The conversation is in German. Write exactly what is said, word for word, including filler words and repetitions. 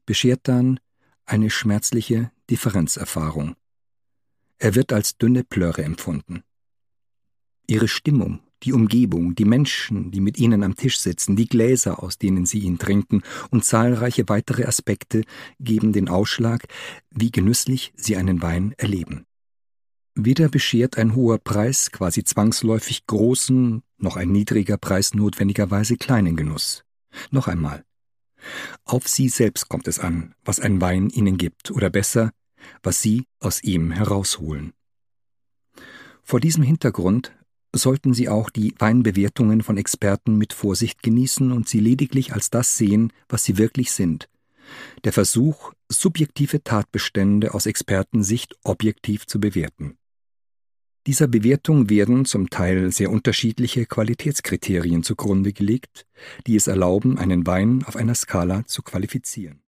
beschert dann eine schmerzliche Differenzerfahrung. Er wird als dünne Plörre empfunden. Ihre Stimmung, die Umgebung, die Menschen, die mit ihnen am Tisch sitzen, die Gläser, aus denen sie ihn trinken, und zahlreiche weitere Aspekte geben den Ausschlag, wie genüsslich sie einen Wein erleben. Weder beschert ein hoher Preis quasi zwangsläufig großen, noch ein niedriger Preis notwendigerweise kleinen Genuss. Noch einmal: Auf sie selbst kommt es an, was ein Wein ihnen gibt, oder besser, was sie aus ihm herausholen. Vor diesem Hintergrund sollten Sie auch die Weinbewertungen von Experten mit Vorsicht genießen und sie lediglich als das sehen, was sie wirklich sind: Der Versuch, subjektive Tatbestände aus Expertensicht objektiv zu bewerten. Dieser Bewertung werden zum Teil sehr unterschiedliche Qualitätskriterien zugrunde gelegt, die es erlauben, einen Wein auf einer Skala zu qualifizieren.